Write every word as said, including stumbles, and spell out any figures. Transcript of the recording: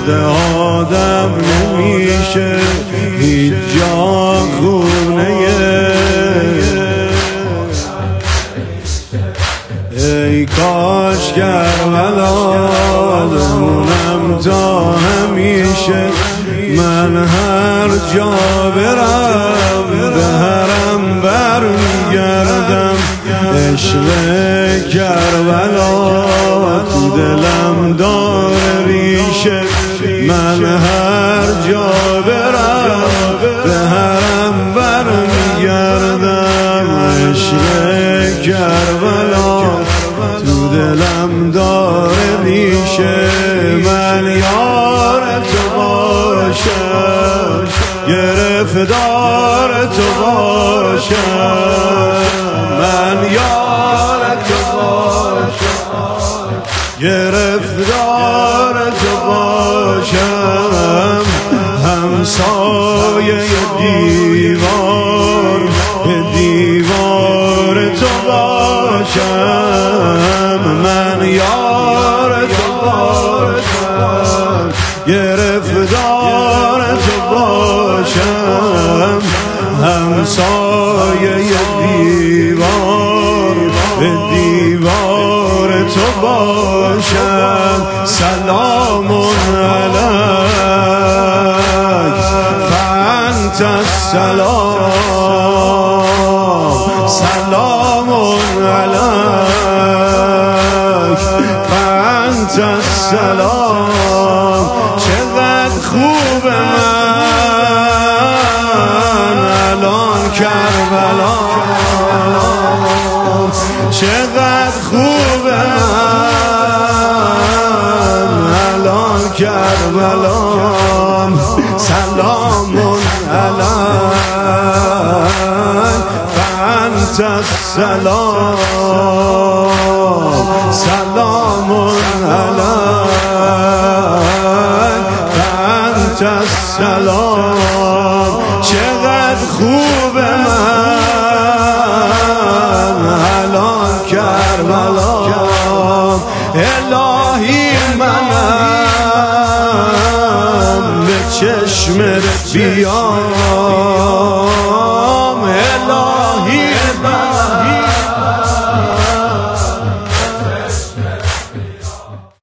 یاد آدم نمیشه هیچ جا خونه. ای کاش کربلا بمونم تا همیشه، من هر جا برم به حرم برمیگردم. عشق کربلا تو دلم داره ریشه، من هر جا برم به حرم برمیگردم. عشق کربلا تو دلم داره ریشه، من یار تو باشم گرفتار تو باشم، من یار تو باشم گرفتار تو باشم. همسایه دیوار دیوار تو باشم، من یار تو باشم گرفتار تو باشم. همسایه دیوار دیوار تو باشم. سلام علیک فانت السلام، سلام علیک فانت السلام. چقدر خوب من الان کربلا، چقدر خوب من الان کربلا. سلام علیک فانت السلام، سلام علیک فانت السلام. چقدر خوب من الان کربلا. الهی منم به چشمت بیام، الهی من